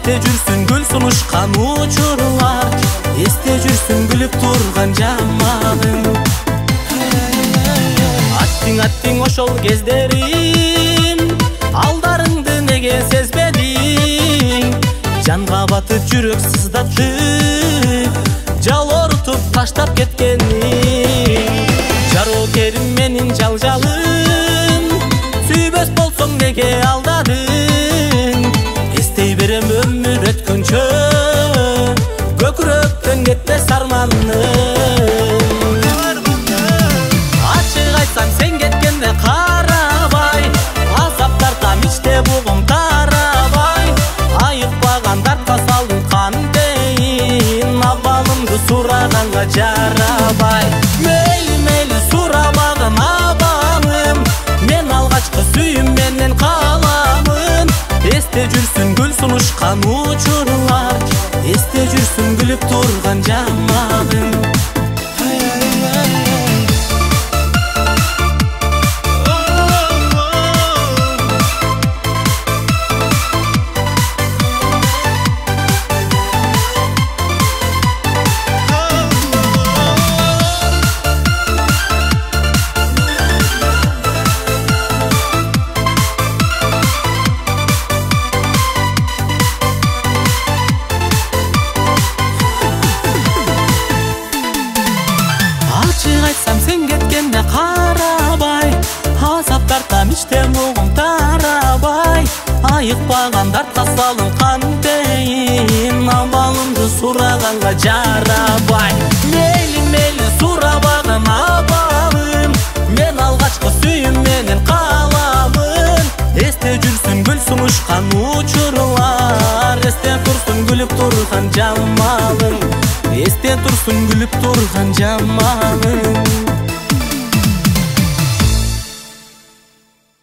Эсте жүрсүн гүл сунушкан учурлар, эсте жүрсүн күлүп турган жамалың. Аттиң ошол кездерим, алдарыңды неге сезбедиң? Жанга батып жүрөк сыздатып, жалортуп таштап кеткениң. Жароо керим менин жалжалым, сүйбөс болсоң неге алдадың? Эстей берем өмүр өткөнчө, көкүрөктөн кетпес арманым. Ачык айтсам сен кеткенде карабай, азап тартам ичте бугум тарабай. Айыкпаган дартка салдың кантейин, абалымды сураганга жарабай. Мейли сурабагын абалым, мен алгачкы сүйүм менен каламын. Эсте жүрсүн гүл сунушкан учурлар, эсте жүрсүн күлүп турган жамалың. Айтсам сен кеткенде карабай, азап тартам ичте бугум тарабай. Айыкпаган дартка салым кантейин, абалымды сураганга жарабай. Мейли сурабагын абалым, мен алгачкы сүйүм менен каламын. Эсте жүрсүн гүл сунушкан учурлар, эсте турсун күлүп турган жамалың. Эсте турсун күлүп турган жамалың.